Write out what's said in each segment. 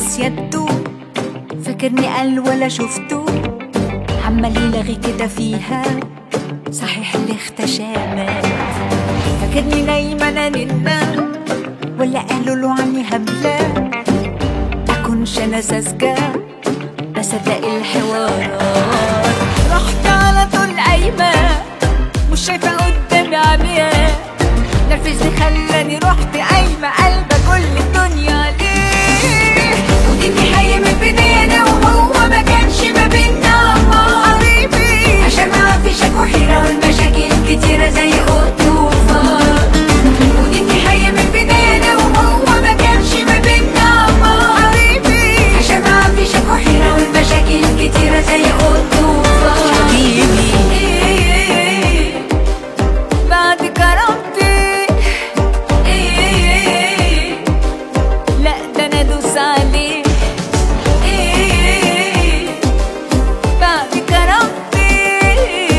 لابس يده، فاكرني قال ولا شفته، عمال يلغي كده فيها، صحيح اللي اختشامات، فاكرني نايمة انا ننة، ولا قالوا له عني هبلة، اكونش انا ساذجة بصدق الحوارات. رحت على طول قايمة مش شايفة قدامي عمياء، نرفزني خلاني رحت قايمة قلبة كل الدنيا ليه، وديني حي من بداية وهو ما كانش ما بينا قريبي، عشان ما فيش حيرة والمشاكل كتيرة زي الطوفان، وديني حي من بداية وهو ما كانش ما بينا قريبي، عشان ما فيش حيرة والمشاكل كتيرة زي الطوفان. حبيبي بعد كرامتي لا ده انا ادوس عليه، بعد كرامتي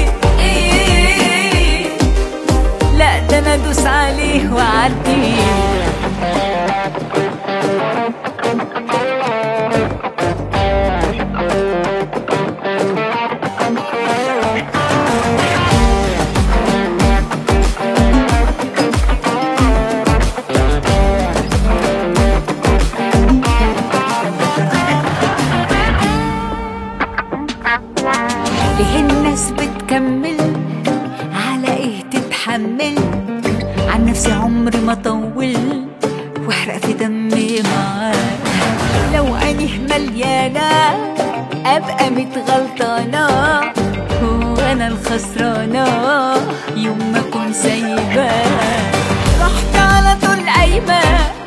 لا ده انا ادوس عليه واعديه. ليه الناس بتكمل على ايه تتحمل، عن نفسي عمري ما طول واحرق في دمي معاه، لو عينيه مليانة ابقى متغلطانة، وانا الخسرانة يوم ما اكون سايباه. رحت على طول قايمة